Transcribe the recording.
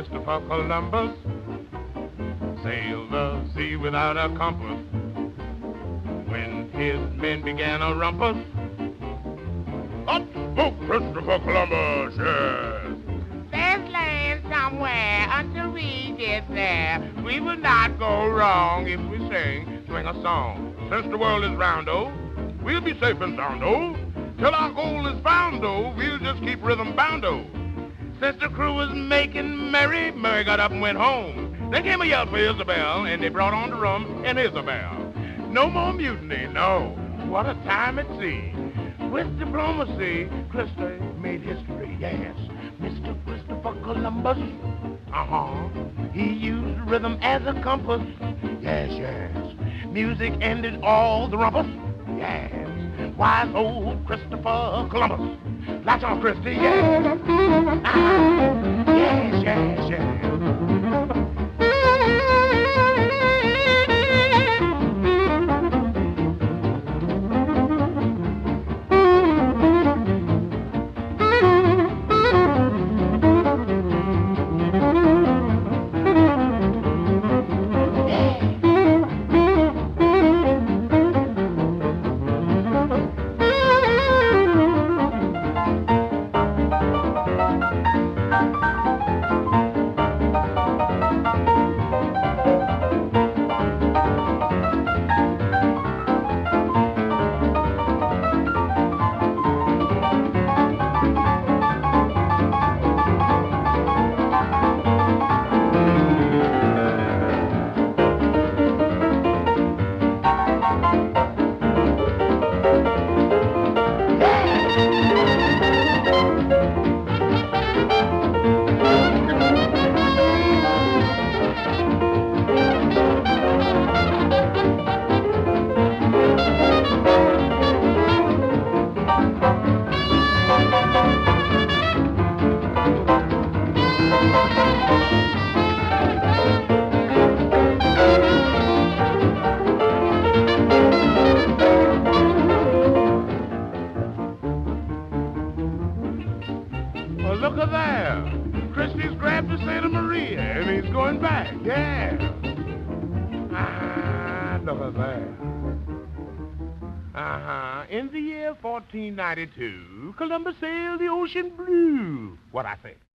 Christopher Columbus sailed the sea without a compass. When his men began a rumpus, up spoke Christopher Columbus, yes. There's land somewhere until we get there. We will not go wrong if we swing a song. Since the world is round, oh, we'll be safe and sound, oh. Till our goal is found, oh, we'll just keep rhythm bound, oh. Since the crew was making merry, Murray got up and went home. They came a yell for Isabel, and they brought on the rum and Isabel. No more mutiny, no. What a time at sea. With diplomacy, Christy made history, yes. Mr. Christopher Columbus, he used rhythm as a compass, yes, yes. Music ended all the rumpus, yes. Wise old Christopher Columbus. Latch on, Christy, yes. Yes, yes, yes. Well, look at there. Christy's grabbed the Santa Maria, and he's going back, yeah. Look at there. In the year 1492, Columbus sailed the ocean blue. What I say?